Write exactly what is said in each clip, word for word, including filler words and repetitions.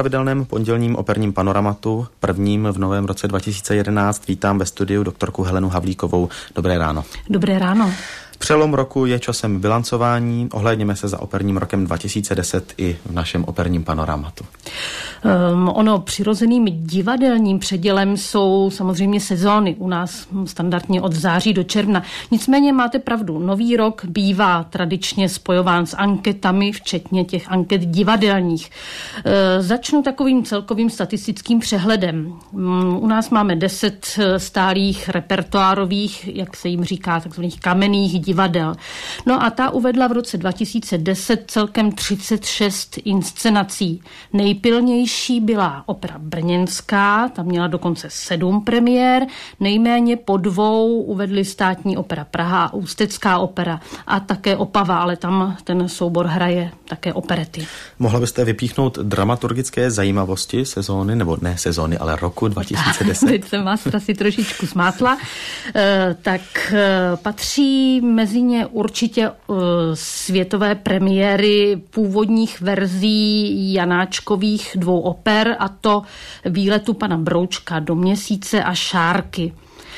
pravidelném pondělním operním panoramatu, prvním v novém roce dva tisíce jedenáct, vítám ve studiu doktorku Helenu Havlíkovou. Dobré ráno. Dobré ráno. Přelom roku je časem bilancování, ohlédněme se za operním rokem dva tisíce deset i v našem operním panoramatu. Um, ono přirozeným divadelním předělem jsou samozřejmě sezóny, u nás standardně od září do června. Nicméně máte pravdu, nový rok bývá tradičně spojován s anketami, včetně těch anket divadelních. E, začnu takovým celkovým statistickým přehledem. Um, u nás máme deset stálých repertoárových, jak se jim říká, takzvaných kamenných divadel. No a ta uvedla v roce dva tisíce deset celkem třicet šest inscenací. Nejpilnější byla opera brněnská, tam měla dokonce sedm premiér, nejméně po dvou uvedli Státní opera Praha a Ústecká opera a také Opava, ale tam ten soubor hraje také operety. Mohla byste vypíchnout dramaturgické zajímavosti sezóny, nebo ne sezóny, ale roku dva tisíce deset? Teď jsem vás asi trošičku smátla. E, tak e, patří mezi ně určitě e, světové premiéry původních verzí Janáčkových dvou oper, a to Výletu pana Broučka do měsíce a Šárky.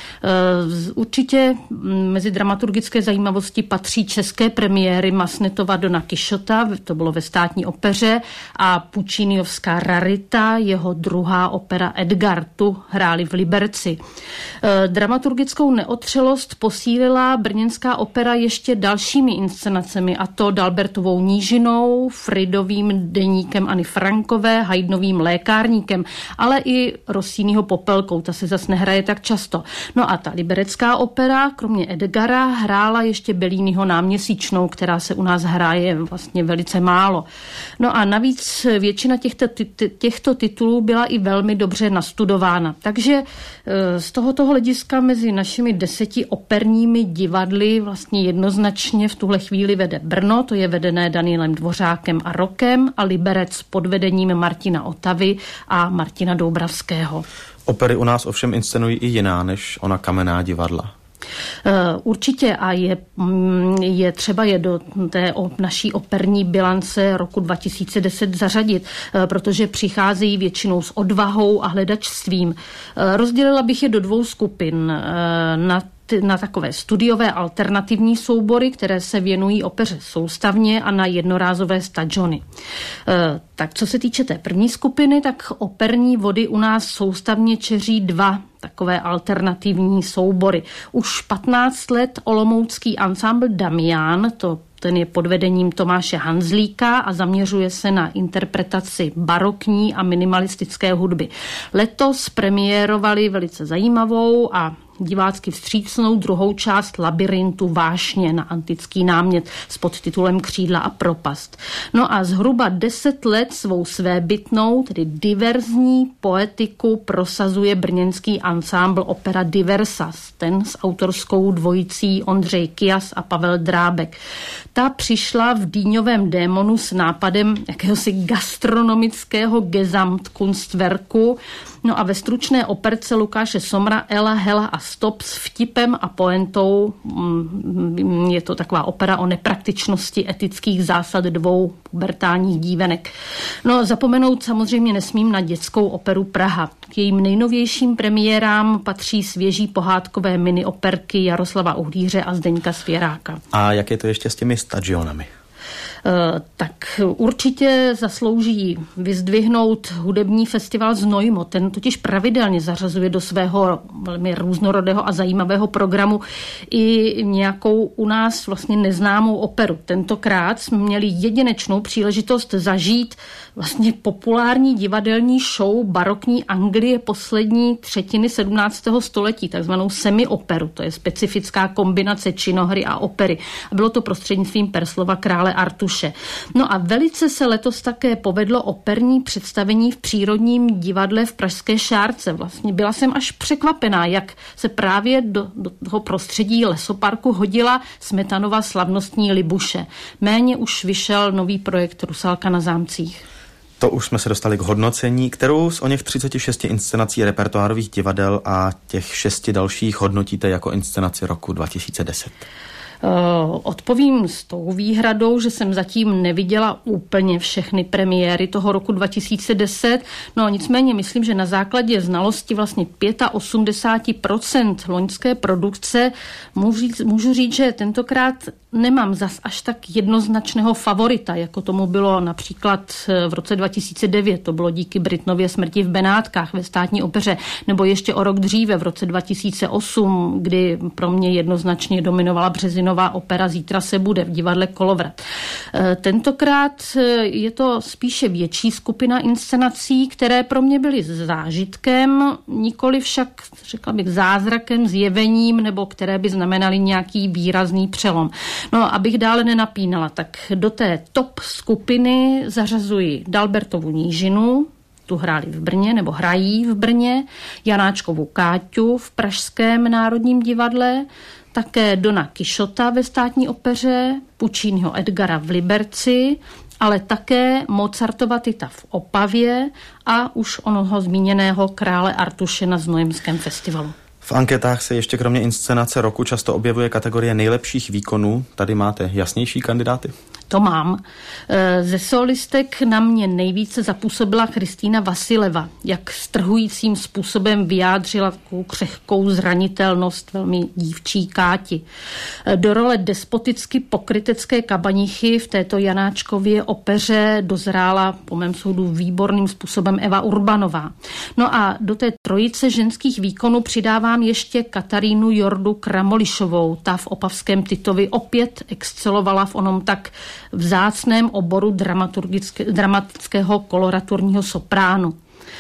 Určitě mezi dramaturgické zajímavosti patří české premiéry Masnetova Dona Kišota, to bylo ve Státní opeře, a Pucciniovská Rarita, jeho druhá opera Edgar, tu hráli v Liberci. Dramaturgickou neotřelost posílila brněnská opera ještě dalšími inscenacemi, a to Dalbertovou Nížinou, Fridovým deníkem Anny Frankové, Haydnovým Lékárníkem, ale i Rossiniho Popelkou, ta se zas nehraje tak často. No a ta liberecká opera, kromě Edgara, hrála ještě Belliniho Náměsíčnou, která se u nás hraje vlastně velice málo. No a navíc většina těchto, těchto titulů byla i velmi dobře nastudována. Takže z tohoto hlediska mezi našimi deseti operními divadly vlastně jednoznačně v tuhle chvíli vede Brno, to je vedené Danielem Dvořákem a Rokem, a Liberec pod vedením Martina Otavy a Martina Doubravského. Opery u nás ovšem inscenují i jiná než ona kamenná divadla. Určitě, a je, je třeba je do té naší operní bilance roku dva tisíce deset zařadit, protože přicházejí většinou s odvahou a hledačstvím. Rozdělila bych je do dvou skupin. Na na takové studiové alternativní soubory, které se věnují opeře soustavně, a na jednorázové stagiony. E, tak co se týče té první skupiny, tak operní vody u nás soustavně čeří dva takové alternativní soubory. Už patnáct let olomoucký ansámbl Damián, to ten je pod vedením Tomáše Hanzlíka a zaměřuje se na interpretaci barokní a minimalistické hudby. Letos premiérovali velice zajímavou a divácky vstřícnou druhou část Labyrintu vášně na antický námět s podtitulem Křídla a propast. No a zhruba deset let svou svébytnou, tedy diverzní poetiku prosazuje brněnský ansámbl Opera Diversas, ten s autorskou dvojicí Ondřej Kias a Pavel Drábek. Ta přišla v Dýňovém démonu s nápadem jakéhosi gastronomického Gesamtkunstwerku, no a ve stručné operce Lukáše Somra Ela, Hela a Stop s vtipem a poentou. Je to taková opera o nepraktičnosti etických zásad dvou pubertálních dívenek. No, zapomenout samozřejmě nesmím na dětskou operu Praha. K jejím nejnovějším premiérám patří svěží pohádkové minioperky Jaroslava Uhlíře a Zdeňka Svěráka. A jak je to ještě s těmi stagionami? Tak určitě zaslouží vyzdvihnout hudební festival Znojmo. Ten totiž pravidelně zařazuje do svého velmi různorodého a zajímavého programu i nějakou u nás vlastně neznámou operu. Tentokrát jsme měli jedinečnou příležitost zažít vlastně populární divadelní show barokní Anglie poslední třetiny sedmnáctého století, takzvanou semioperu. To je specifická kombinace činohry a opery. A bylo to prostřednictvím Perslova krále Artuše. No a velice se letos také povedlo operní představení v Přírodním divadle v pražské Šárce. Vlastně byla jsem až překvapená, jak se právě do, do toho prostředí lesoparku hodila Smetanova slavnostní Libuše. Méně už vyšel nový projekt Rusalka na zámcích. To už jsme se dostali k hodnocení, kterou z oněch třiceti šesti inscenací repertoárových divadel a těch šesti dalších hodnotíte jako inscenaci roku dva tisíce deset. Odpovím s tou výhradou, že jsem zatím neviděla úplně všechny premiéry toho roku dva tisíce deset, no nicméně myslím, že na základě znalosti vlastně osmdesát pět procent loňské produkce můžu říct, můžu říct, že tentokrát nemám zas až tak jednoznačného favorita, jako tomu bylo například v roce dva tisíce devět, to bylo díky Britnově Smrti v Benátkách ve Státní opeře, nebo ještě o rok dříve v roce dva tisíce osm, kdy pro mě jednoznačně dominovala Březinová opera Zítra se bude v divadle Kolovrat. Tentokrát je to spíše větší skupina inscenací, které pro mě byly zážitkem, nikoli však, řekla bych, zázrakem, zjevením, nebo které by znamenaly nějaký výrazný přelom. No, abych dále nenapínala, tak do té top skupiny zařazuji Dalbertovu Nížinu, tu hráli v Brně, nebo hrají v Brně, Janáčkovu Káťu v Pražském národním divadle, také Dona Quixota ve Státní opeře, Pucciniho Edgara v Liberci, ale také Mozartova Tita v Opavě a už onoho zmíněného Krále Artuše na Znojemském festivalu. V anketách se ještě kromě inscenace roku často objevuje kategorie nejlepších výkonů. Tady máte jasnější kandidáty? To mám. Ze solistek na mě nejvíce zapůsobila Kristýna Vasileva, jak strhujícím způsobem vyjádřila takovou křehkou zranitelnost velmi dívčí Káti. Do role despoticky pokrytecké kabanichy v této Janáčkově opeře dozrála po mém soudu výborným způsobem Eva Urbanová. No a do té trojice ženských výkonů přidávám ještě Katarínu Jordu Kramolišovou. Ta v opavském Titovi opět excelovala v onom tak vzácném oboru dramatického koloraturního sopránu.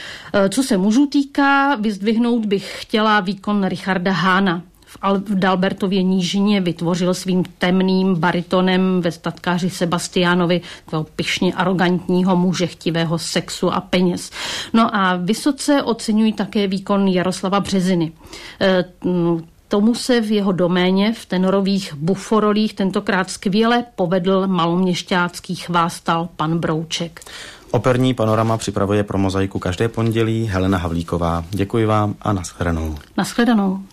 Co se mužů týká, vyzdvihnout bych chtěla výkon Richarda Hána. V Dalbertově Nížině vytvořil svým temným baritonem ve statkáři Sebastiánovi takového pyšně arrogantního muže chtivého sexu a peněz. No a vysoce oceňují také výkon Jaroslava Březiny. E, Tomu se v jeho doméně v tenorových buforolích tentokrát skvěle povedl maloměšťácký chvástal pan Brouček. Operní panorama připravuje pro Mozaiku každé pondělí Helena Havlíková. Děkuji vám a nashledanou. Nashledanou.